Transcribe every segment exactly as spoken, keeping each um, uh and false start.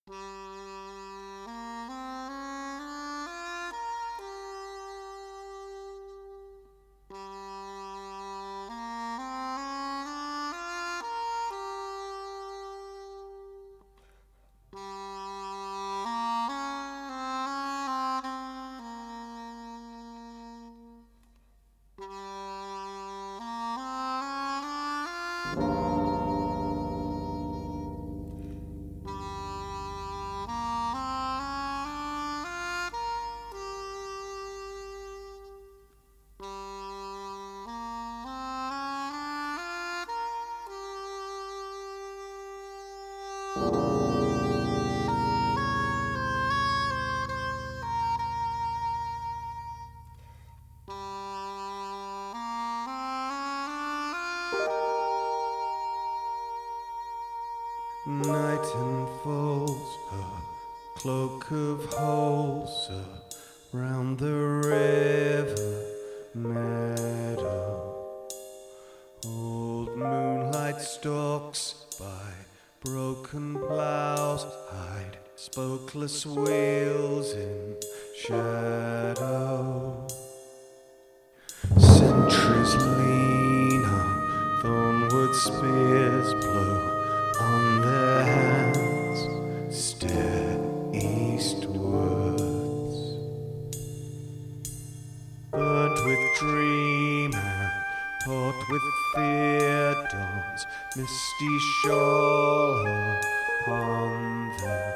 Night unfolds a cloak of holes around the river meadow. Old moonlight stalks by broken ploughs, hide spokeless wheels in shadow. Sentries lean on thornwood spears, blow on their hands, stare eastwards. Burnt with dream and taut with fear, dawn's misty shawl upon them.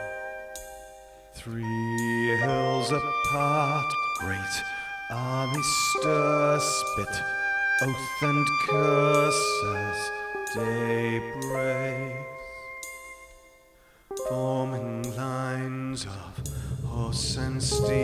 Three hills apart, great armies stir, spit oath and curse as day breaks, forming lines of horse and steed.